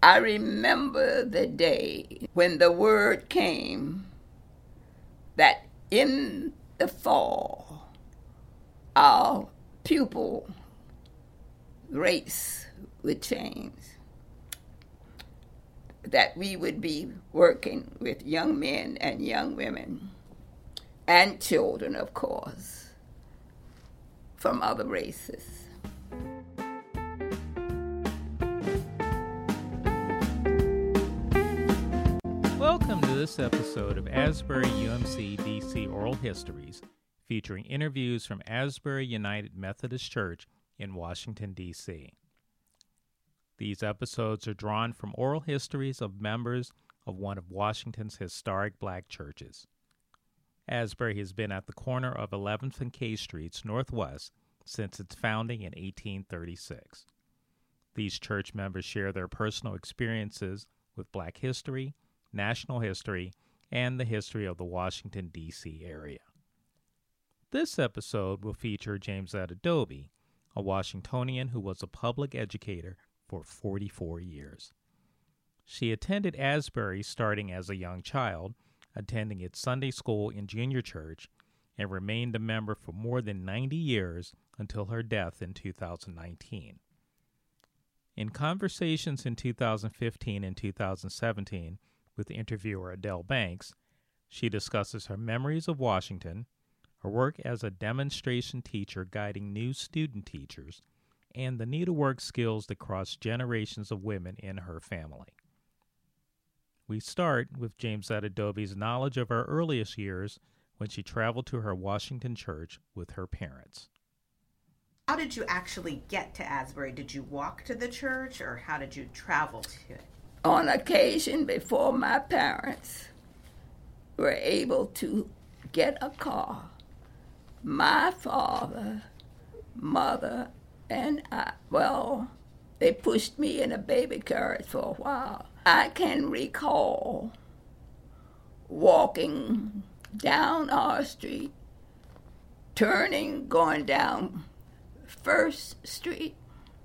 I remember the day when the word came that in the fall, our pupil race would change, that we would be working with young men and young women and children, of course, from other races. Welcome to this episode of Asbury UMC DC Oral Histories, featuring interviews from Asbury United Methodist Church in Washington, D.C. These episodes are drawn from oral histories of members of one of Washington's historic black churches. Asbury has been at the corner of 11th and K Streets Northwest since its founding in 1836. These church members share their personal experiences with black history, national history, and the history of the Washington, D.C. area. This episode will feature Jamesetta Dobie, a Washingtonian who was a public educator for 44 years. She attended Asbury starting as a young child, attending its Sunday school and junior church, and remained a member for more than 90 years until her death in 2019. In conversations in 2015 and 2017, with interviewer Adele Banks, she discusses her memories of Washington, her work as a demonstration teacher guiding new student teachers, and the needlework skills that cross generations of women in her family. We start with Jamesetta Dobie's knowledge of her earliest years when she traveled to her Washington church with her parents. How did you actually get to Asbury? Did you walk to the church, or how did you travel to it? On occasion, before my parents were able to get a car, my father, mother, and I, they pushed me in a baby carriage for a while. I can recall walking down our street, turning, going down First Street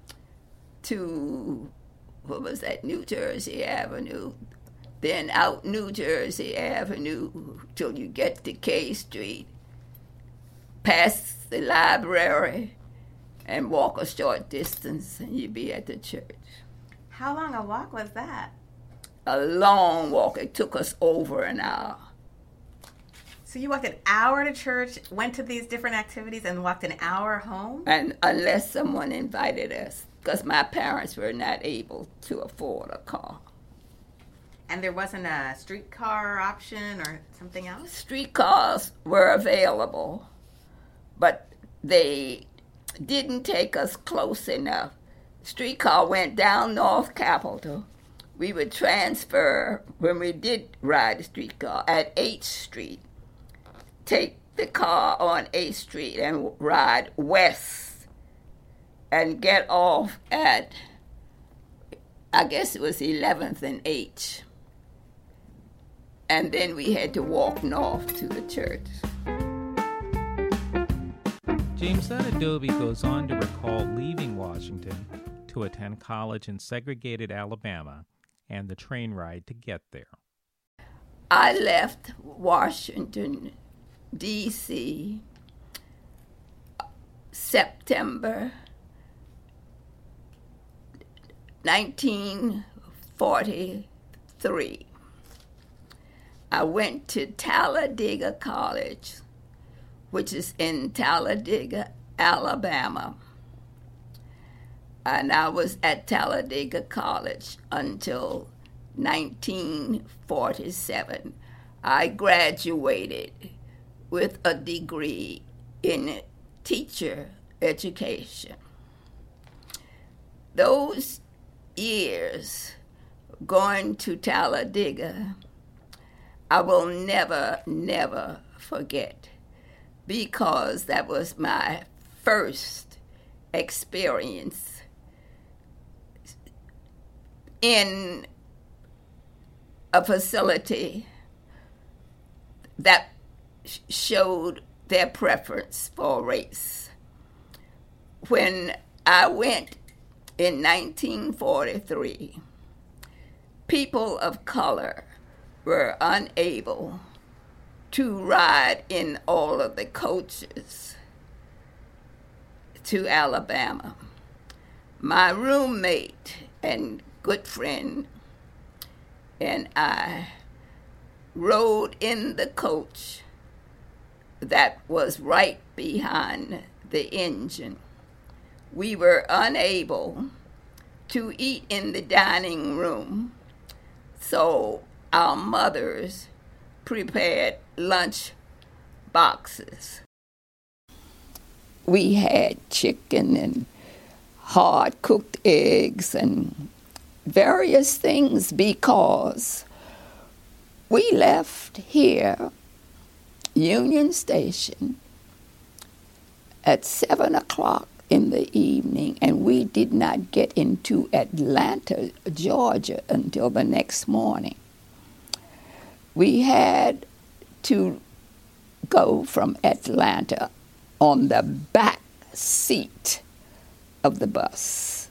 to New Jersey Avenue, then out New Jersey Avenue till you get to K Street, past the library, and walk a short distance, and you'd be at the church. How long a walk was that? A long walk. It took us over an hour. So you walked an hour to church, went to these different activities, and walked an hour home? And unless someone invited us, because my parents were not able to afford a car. And there wasn't a streetcar option or something else? Streetcars were available, but they didn't take us close enough. Streetcar went down North Capitol. We would transfer, when we did ride a streetcar, at 8th Street. Take the car on 8th Street and ride west and get off at, I guess it was 11th and H. And then we had to walk north to the church. Jamesetta Dobie goes on to recall leaving Washington to attend college in segregated Alabama and the train ride to get there. I left Washington, D.C., September 1943. I went to Talladega College, which is in Talladega, Alabama. And I was at Talladega College until 1947. I graduated with a degree in teacher education. Those years going to Talladega, I will never, never forget, because that was my first experience in a facility that showed their preference for race. When I went in 1943, people of color were unable to ride in all of the coaches to Alabama. My roommate and good friend and I rode in the coach that was right behind the engine. We were unable to eat in the dining room, so our mothers prepared lunch boxes. We had chicken and hard-cooked eggs and various things because we left here, Union Station, at 7 o'clock in the evening, and we did not get into Atlanta, Georgia, until the next morning. We had to go from Atlanta on the back seat of the bus.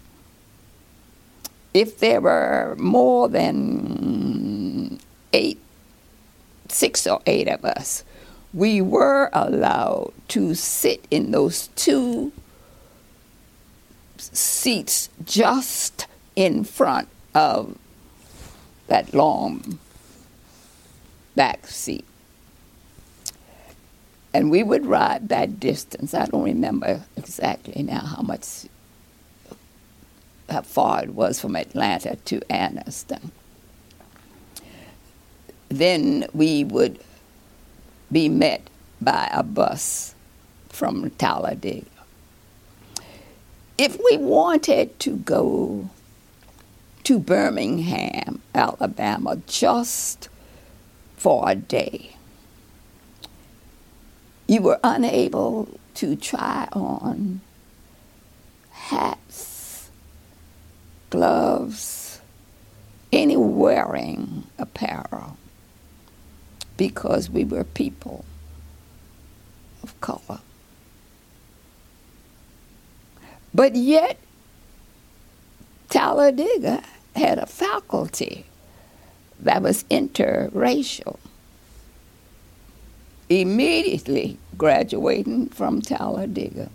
If there were more than 6 or 8 of us, we were allowed to sit in those 2 seats just in front of that long back seat. And we would ride that distance. I don't remember exactly now how far it was from Atlanta to Anniston. Then we would be met by a bus from Talladega. If we wanted to go to Birmingham, Alabama, just for a day, you were unable to try on hats, gloves, any wearing apparel, because we were people of color. But yet, Talladega had a faculty that was interracial. Immediately graduating from Talladega,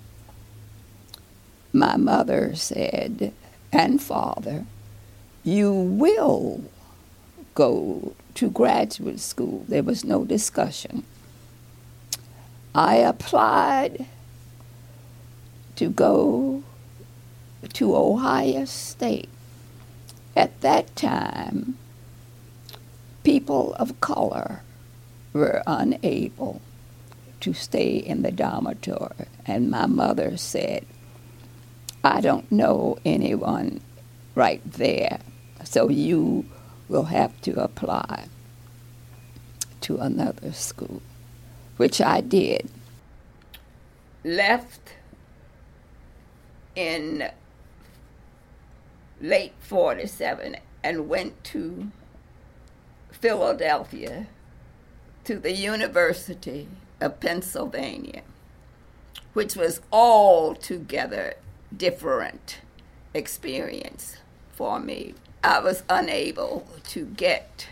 my mother said, and father, you will go to graduate school. There was no discussion. I applied to go to Ohio State. At that time, people of color were unable to stay in the dormitory. And my mother said, I don't know anyone right there, so you will have to apply to another school, which I did. Left in late 47 and went to Philadelphia to the University of Pennsylvania, which was altogether different experience for me. I was unable to get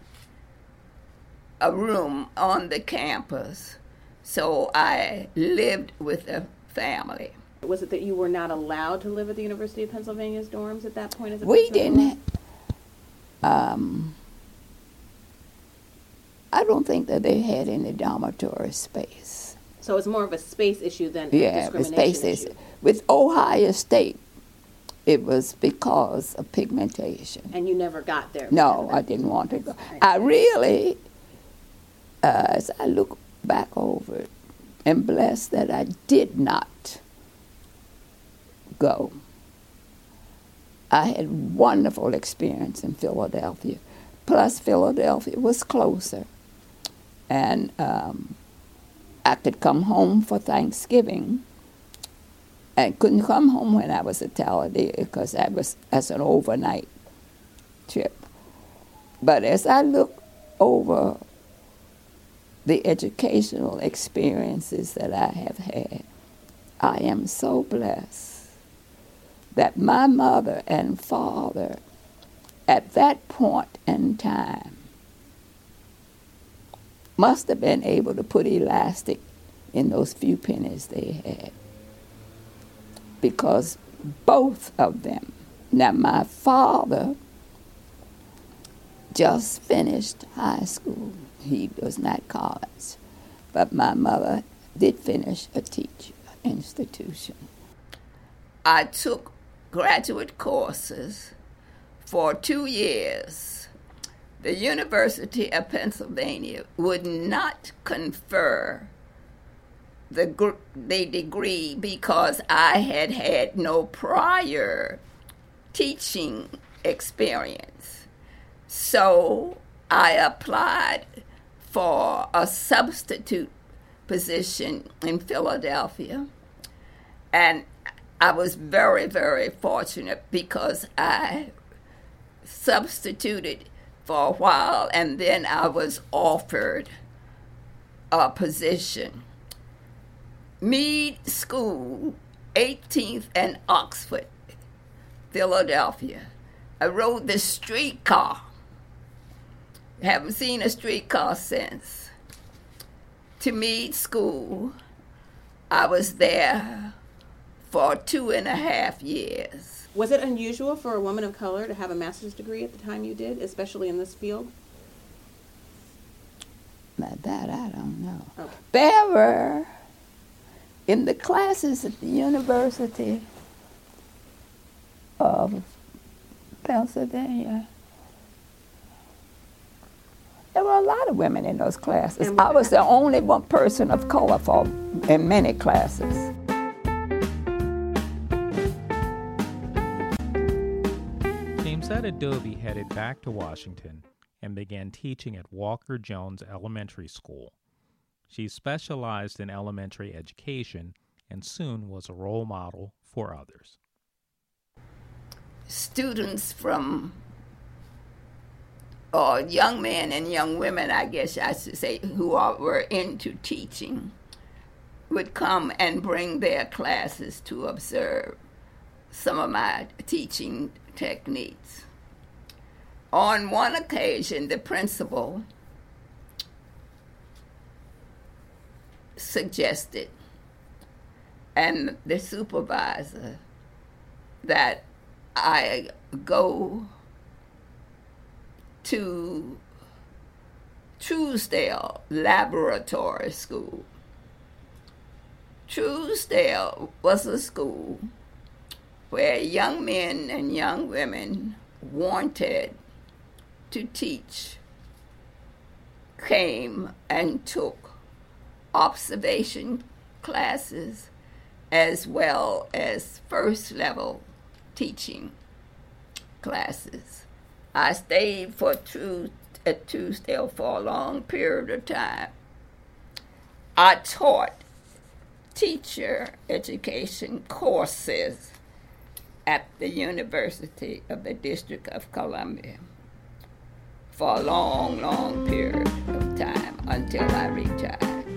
a room on the campus, so I lived with a family. Was it that you were not allowed to live at the University of Pennsylvania's dorms at that point? As a we didn't. I don't think that they had any dormitory space. So it's more of a space issue than a discrimination space issue. With Ohio State, it was because of pigmentation. And you never got there? No, I didn't want to go. I really, as I look back over it, am blessed that I did not go. I had wonderful experience in Philadelphia. Plus, Philadelphia was closer. And I could come home for Thanksgiving. I couldn't come home when I was at Talladega because that's an overnight trip. But as I look over the educational experiences that I have had, I am so blessed that my mother and father at that point in time, must have been able to put elastic in those few pennies they had. Because both of them, now my father just finished high school. He was not college. But my mother did finish a teacher institution. I took graduate courses for 2 years. The University of Pennsylvania would not confer the degree because I had had no prior teaching experience. So I applied for a substitute position in Philadelphia, and I was very, very fortunate because I substituted for a while, and then I was offered a position. Mead School, 18th and Oxford, Philadelphia. I rode the streetcar. Haven't seen a streetcar since. To Mead School. I was there for 2.5 years. Was it unusual for a woman of color to have a master's degree at the time you did, especially in this field? Now that I don't know. Okay. There were, in the classes at the University of Pennsylvania, there were a lot of women in those classes. I was the only one person of color in many classes. Jamesetta Dobie headed back to Washington and began teaching at Walker Jones Elementary School. She specialized in elementary education and soon was a role model for others. Students from, or young men and young women, I guess I should say, who were into teaching, would come and bring their classes to observe some of my teaching techniques. On one occasion, the principal suggested, and the supervisor, that I go to Truesdale Laboratory School. Truesdale was a school where young men and young women wanted to teach, came and took observation classes as well as first level teaching classes. I stayed at Truesdale for a long period of time. I taught teacher education courses at the University of the District of Columbia for a long, long period of time until I retired.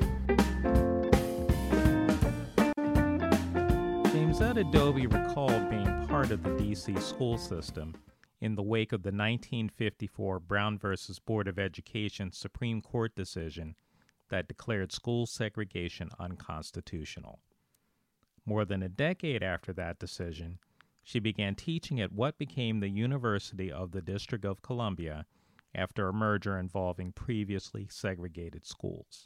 Jamesetta Dobie recalled being part of the D.C. school system in the wake of the 1954 Brown v. Board of Education Supreme Court decision that declared school segregation unconstitutional. More than a decade after that decision, she began teaching at what became the University of the District of Columbia after a merger involving previously segregated schools.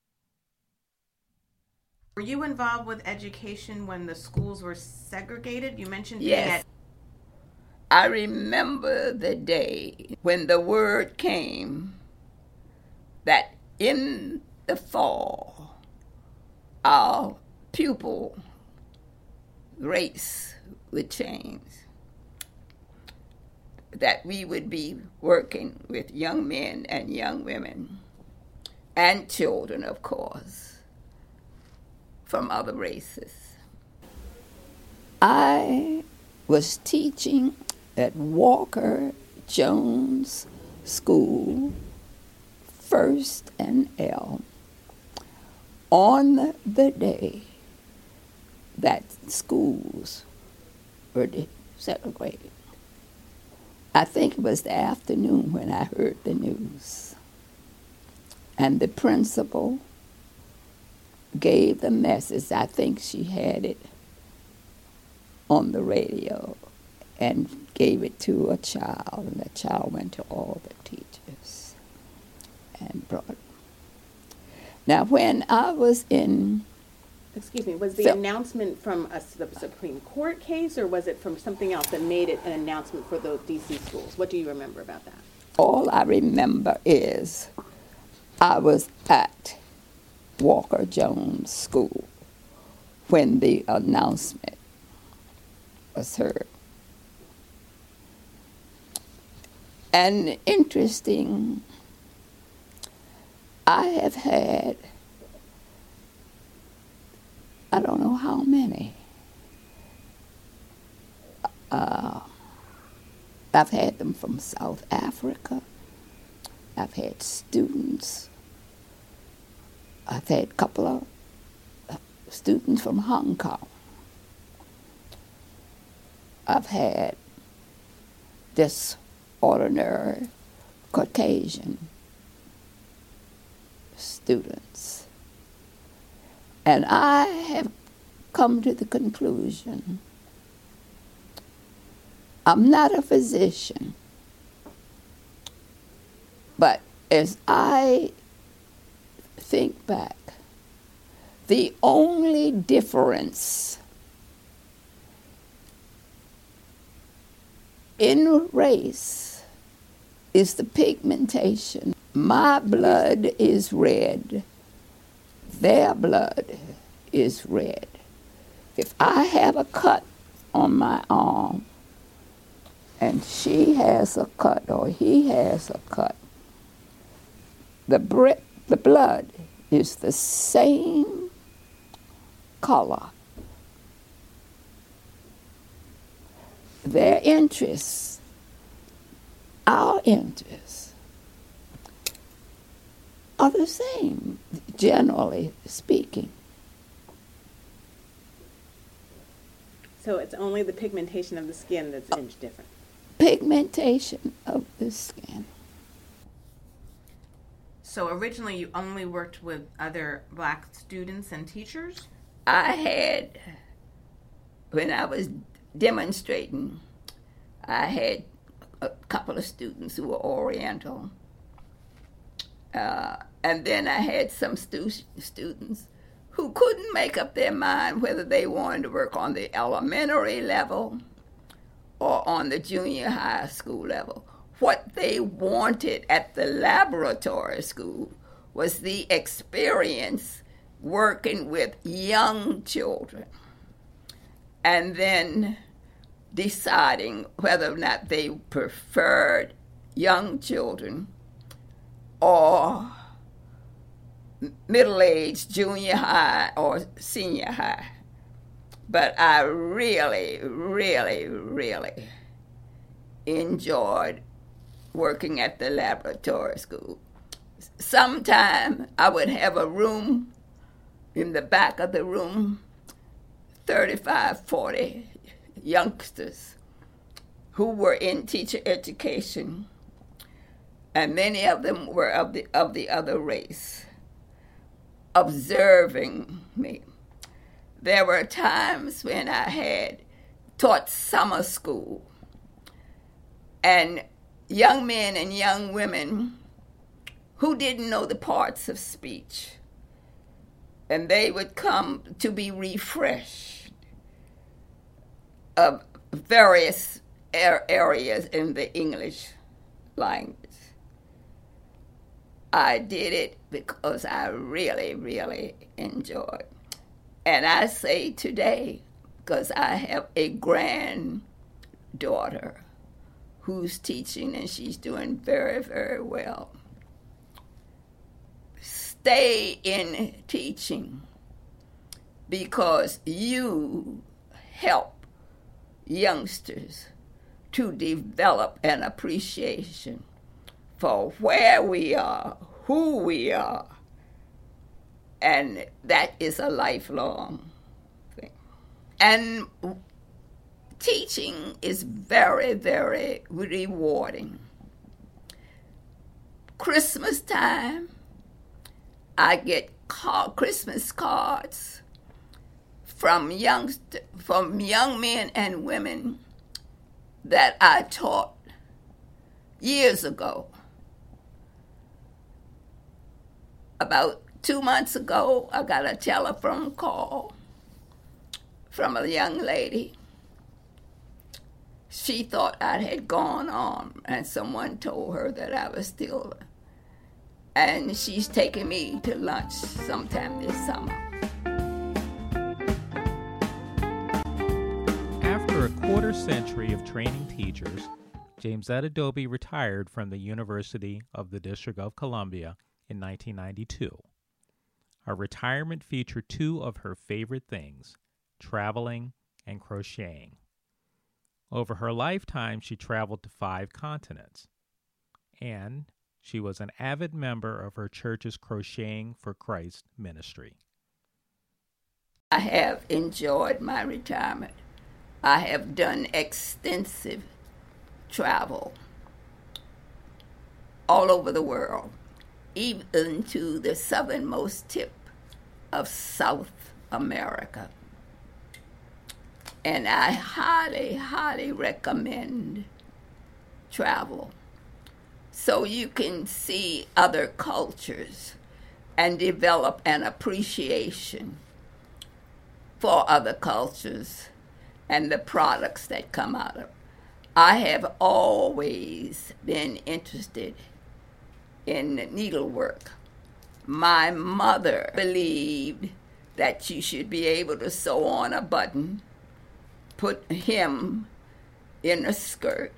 Were you involved with education when the schools were segregated? You mentioned yes. I remember the day when the word came that in the fall, our pupil race would change, that we would be working with young men and young women and children, of course, from other races. I was teaching at Walker Jones School, First and L, on the day that schools were segregated. I think it was the afternoon when I heard the news. And the principal gave the message. I think she had it on the radio and gave it to a child. And the child went to all the teachers and brought it. Now, when I was in... Excuse me, was the announcement from the Supreme Court case, or was it from something else that made it an announcement for the D.C. schools? What do you remember about that? All I remember is I was at Walker Jones School when the announcement was heard. And interesting, I have had, I don't know how many. I've had them from South Africa. I've had students. I've had a couple of students from Hong Kong. I've had just ordinary Caucasian students. And I have come to the conclusion, I'm not a physician, but as I think back, the only difference in race is the pigmentation. My blood is red. Their blood is red. If I have a cut on my arm and she has a cut or he has a cut, the blood is the same color. Their interests, our interests, are the same, generally speaking. So it's only the pigmentation of the skin that's inch different. Pigmentation of the skin. So originally you only worked with other black students and teachers? I had, when I was demonstrating, I had a couple of students who were Oriental. And then I had some students who couldn't make up their mind whether they wanted to work on the elementary level or on the junior high school level. What they wanted at the laboratory school was the experience working with young children and then deciding whether or not they preferred young children or middle-aged junior high or senior high. But I really, really, really enjoyed working at the laboratory school. Sometime I would have a room, in the back of the room, 35, 40 youngsters who were in teacher education, and many of them were of the other race, observing me. There were times when I had taught summer school, and young men and young women who didn't know the parts of speech, and they would come to be refreshed of various areas in the English language. I did it because I really, really enjoyed. And I say today, because I have a granddaughter who's teaching and she's doing very, very well. Stay in teaching because you help youngsters to develop an appreciation for where we are, who we are, and that is a lifelong thing. And teaching is very, very rewarding. Christmas time, I get Christmas cards from young men and women that I taught years ago. About 2 months ago, I got a telephone call from a young lady. She thought I had gone on, and someone told her that I was still, and she's taking me to lunch sometime this summer. After a quarter century of training teachers, Jamesetta Dobie retired from the University of the District of Columbia in 1992. Her retirement featured two of her favorite things, traveling and crocheting. Over her lifetime, she traveled to 5 continents, and she was an avid member of her church's Crocheting for Christ ministry. I have enjoyed my retirement. I have done extensive travel all over the world, even to the southernmost tip of South America. And I highly, highly recommend travel so you can see other cultures and develop an appreciation for other cultures and the products that come out of it. I have always been interested in needlework. My mother believed that you should be able to sew on a button, put hem in a skirt,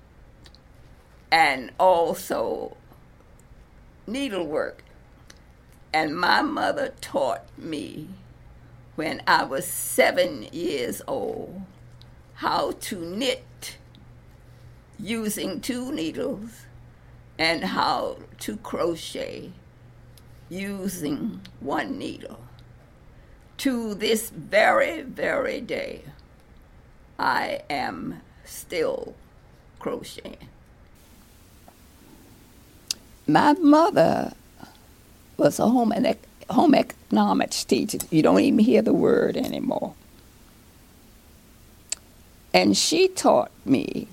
and also needlework. And my mother taught me when I was 7 years old how to knit using 2 needles and how to crochet using 1 needle. To this very, very day, I am still crocheting. My mother was a home economics teacher. You don't even hear the word anymore. And she taught me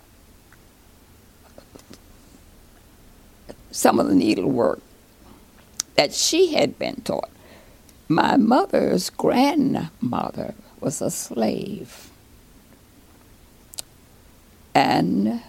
some of the needlework that she had been taught. My mother's grandmother was a slave. And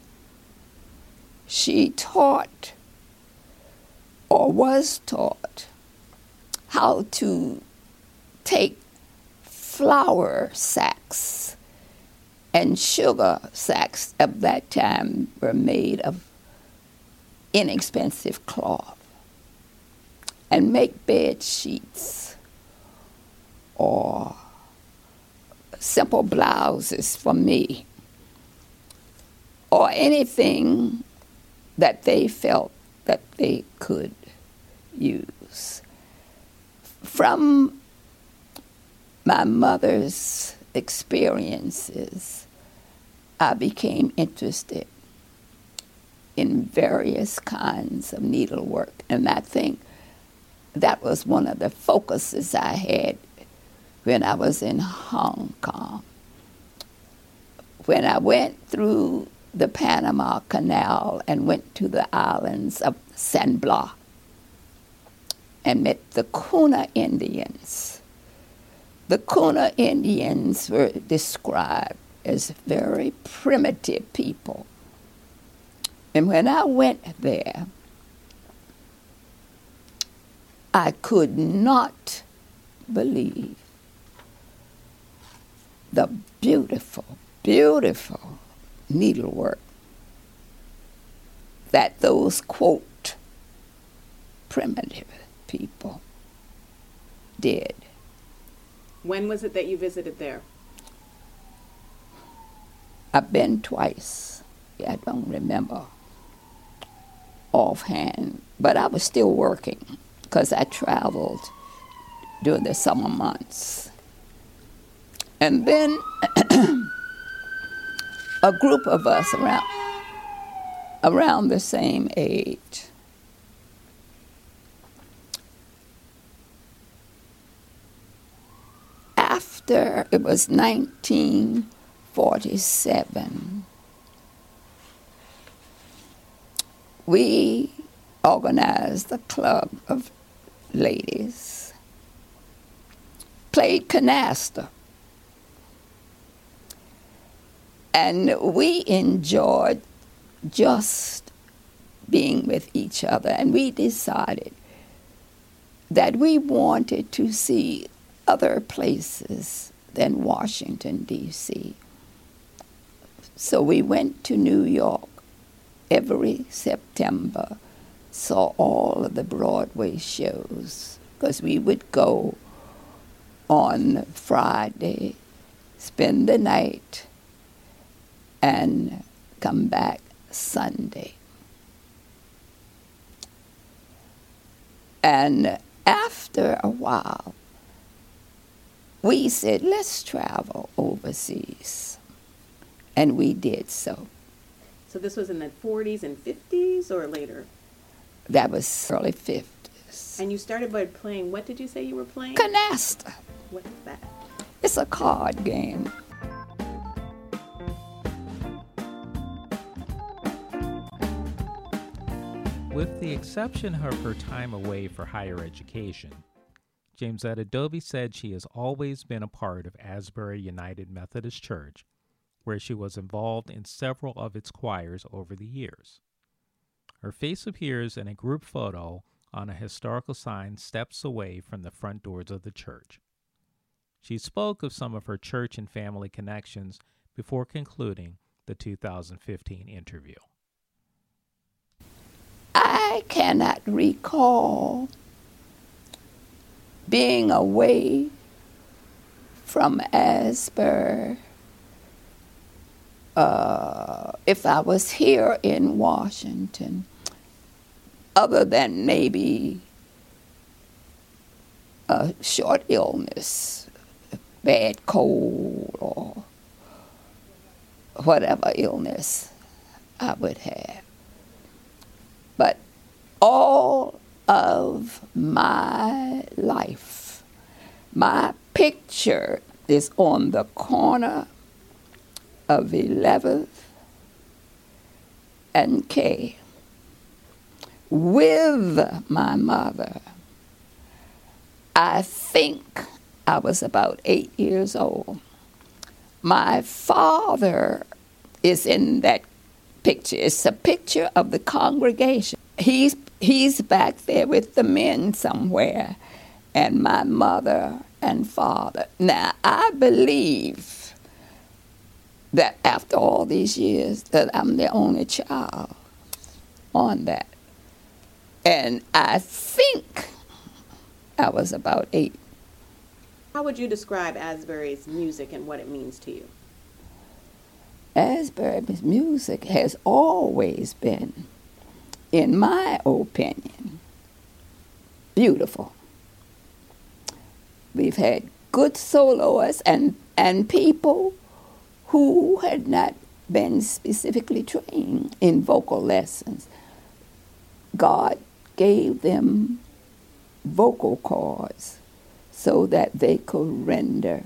she taught, or was taught, how to take flour sacks, and sugar sacks of that time were made of inexpensive cloth, and make bed sheets or simple blouses for me, or anything that they felt that they could use. From my mother's experiences, I became interested in various kinds of needlework, and I think that was one of the focuses I had when I was in Hong Kong. When I went through the Panama Canal and went to the islands of San Blas and met the Kuna Indians. The Kuna Indians were described as very primitive people. And when I went there, I could not believe the beautiful, beautiful needlework that those, quote, primitive people did. When was it that you visited there? I've been twice. I don't remember offhand, but I was still working because I traveled during the summer months. And then a group of us around the same age. After it was 1947, we organized a club of ladies, played canasta, and we enjoyed just being with each other, and we decided that we wanted to see other places than Washington, D.C. So we went to New York every September, saw all of the Broadway shows, because we would go on Friday, spend the night, and come back Sunday. And after a while, we said, let's travel overseas. And we did so. So this was in the 40s and 50s or later? That was early 50s. And you started by playing, what did you say you were playing? Canasta. What is that? It's a card game. With the exception of her time away for higher education, Jamesetta Dovey said she has always been a part of Asbury United Methodist Church, where she was involved in several of its choirs over the years. Her face appears in a group photo on a historical sign steps away from the front doors of the church. She spoke of some of her church and family connections before concluding the 2015 interview. I cannot recall being away from Asbury if I was here in Washington, other than maybe a short illness, bad cold, or whatever illness I would have. But all of my life, my picture is on the corner of 11th and K with my mother. I think I was about 8 years old. My father is in that picture. It's a picture of the congregation. He's back there with the men somewhere, and my mother and father. Now, I believe that after all these years that I'm the only child on that. And I think I was about 8. How would you describe Asbury's music and what it means to you? Asbury's music has always been, in my opinion, beautiful. We've had good soloists and people who had not been specifically trained in vocal lessons. God gave them vocal cords so that they could render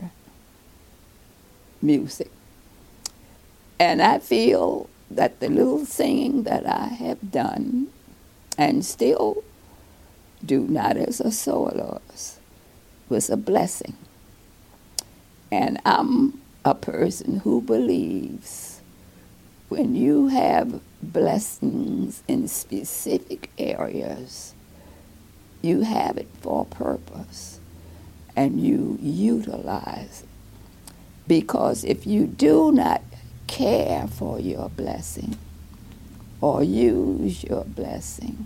music. And I feel that the little singing that I have done and still do, not as a soloist, was a blessing. And I'm a person who believes when you have blessings in specific areas, you have it for a purpose and you utilize it. Because if you do not care for your blessing or use your blessing,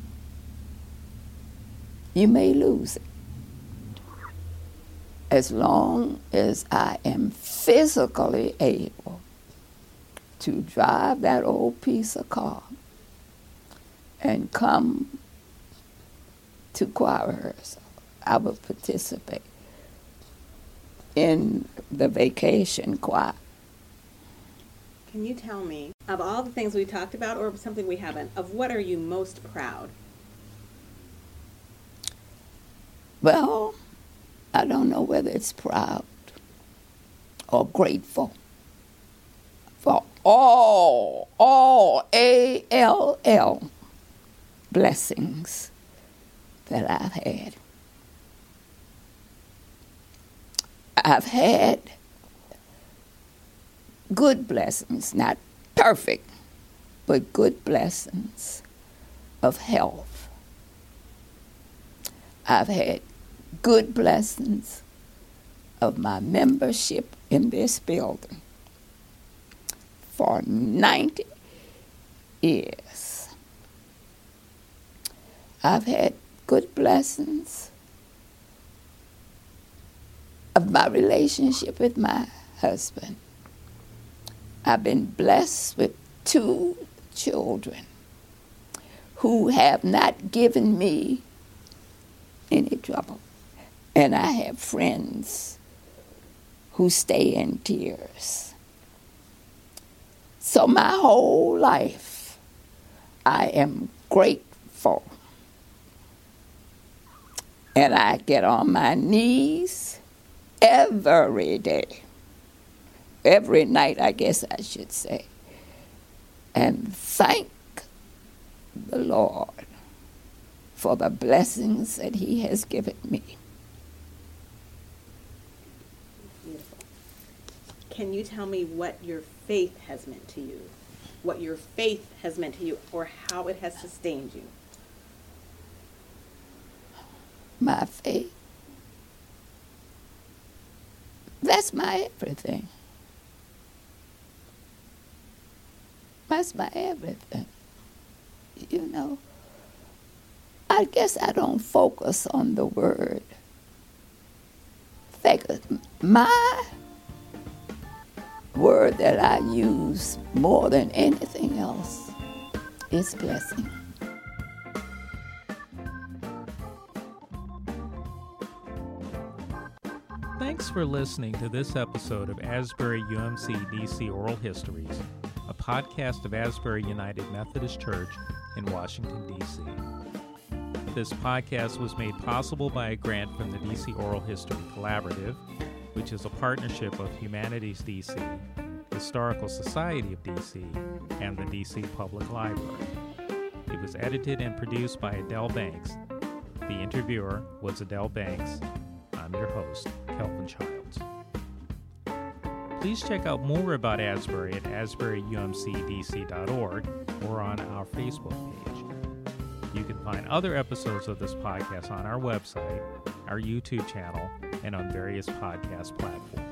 you may lose it. As long as I am physically able to drive that old piece of car and come to choir rehearsal, I will participate in the vacation choir. Can you tell me, of all the things we talked about, or something we haven't, of what are you most proud? Well, I don't know whether it's proud or grateful for all ALL blessings that I've had. I've had good blessings, not perfect, but good blessings of health. I've had good blessings of my membership in this building for 90 years. I've had good blessings of my relationship with my husband. I've been blessed with 2 children who have not given me any trouble. And I have friends who stay in tears. So my whole life, I am grateful. And I get on my knees every day. Every night, I guess I should say. And thank the Lord for the blessings that He has given me. Beautiful. Can you tell me what your faith has meant to you? What your faith has meant to you, or how it has sustained you? My faith. That's my everything. That's my everything. You know, I guess I don't focus on the word. My word that I use more than anything else is blessing. Thanks for listening to this episode of Asbury UMC DC Oral Histories, a podcast of Asbury United Methodist Church in Washington, D.C. This podcast was made possible by a grant from the DC Oral History Collaborative, which is a partnership of Humanities DC, Historical Society of DC, and the DC Public Library. It was edited and produced by Adele Banks. The interviewer was Adele Banks. I'm your host, Kelvin Childs. Please check out more about Asbury at asburyumcdc.org or on our Facebook page. You can find other episodes of this podcast on our website, our YouTube channel, and on various podcast platforms.